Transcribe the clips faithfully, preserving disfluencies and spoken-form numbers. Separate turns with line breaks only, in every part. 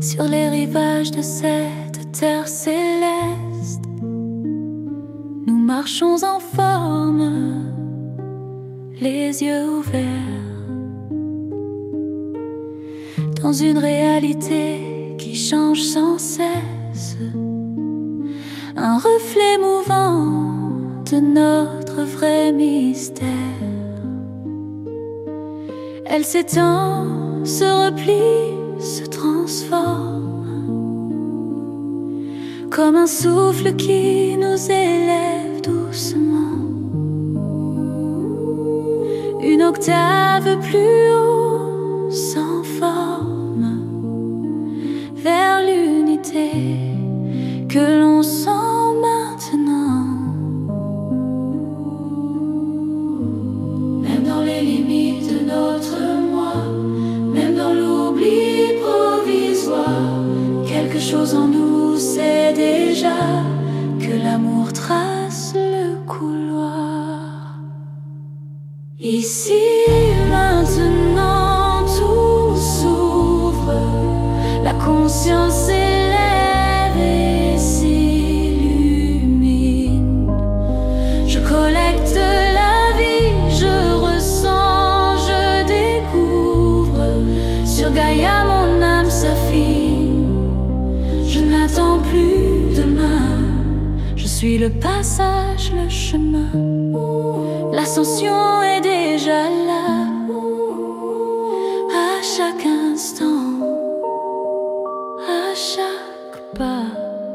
sur les rivages de cette terre céleste. Nous marchons en forme, les yeux ouverts, dans une réalité qui change sans cesse, un reflet mouvant de notre vrai mystère. Elle s'étend, se replie, se transforme, comme un souffle qui nous élève doucement, une octave plus haut, sans forme, vers l'unité que l'on sent maintenant. Même dans les limites de notre moi, même dans l'oubli provisoire, quelque chose en nous sait déjà que l'amour trace le couloir. Ici, maintenant, tout s'ouvre, la conscience s'élève et s'illumine. Je collecte la vie, je ressens, je découvre. Sur Gaïa, mon âme s'affine. Je n'attends plus demain. Je suis le passage, le chemin. L'ascension est déjà là, à chaque instant, à chaque pas.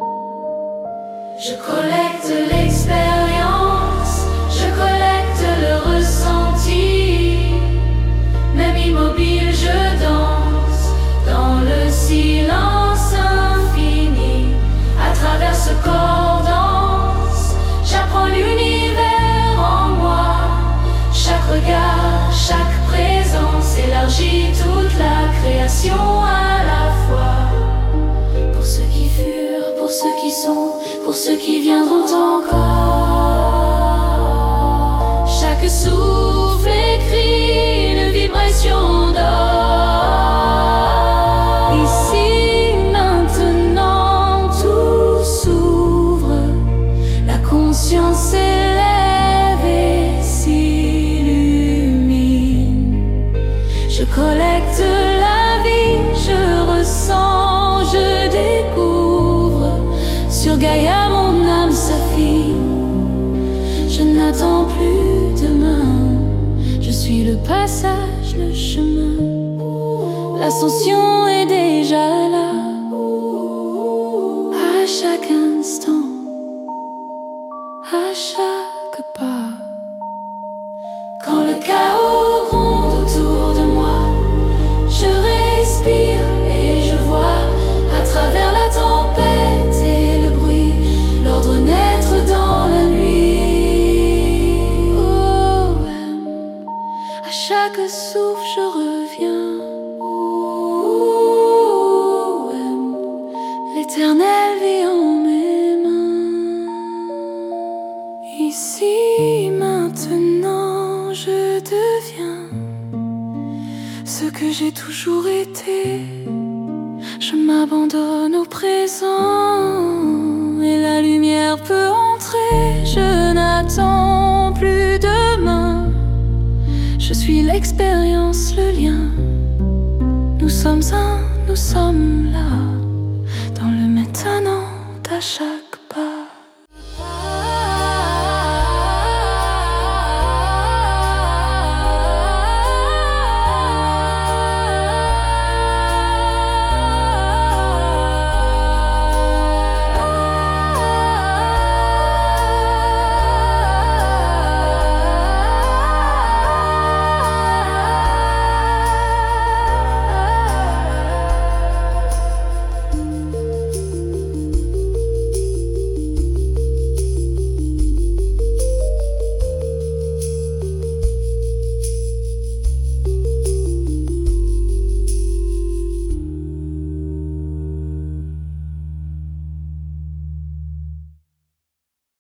Je collecte l'expérience, je collecte le ressenti. Même immobile, je danse dans le silence infini. À travers ce corps dense, j'apprends l'univers en moi. Chaque regard, chaque présence élargit toute la création à la fois. Pour ceux qui furent, pour ceux qui sont, pour ceux qui viendront encore. Chaque souffle écrit une vibration d'or. Ici, maintenant, tout s'ouvre. La conscience s'élève et s'illumine. Je collecte la vie, je ressens, je découvre. Sur Gaïa, mon âme s'affine. Je n'attends plus demain. Je suis le passage, le chemin. L'ascension est déjà là, à chaque instant, à chaque pas. Quand le chaos gronde autour de moi, je respire et je vois à travers la tempête et le bruit, l'ordre naître dans la nuit. Oh, à chaque souffle je reviens. Oh, l'éternel vit en mes mains. Ici, maintenant, je deviens ce que j'ai toujours été. Je m'abandonne au présent et la lumière peut entrer. Je n'attends plus demain. Je suis l'expérience, le lien. Nous sommes un, nous sommes là, dans le maintenant d'à chaque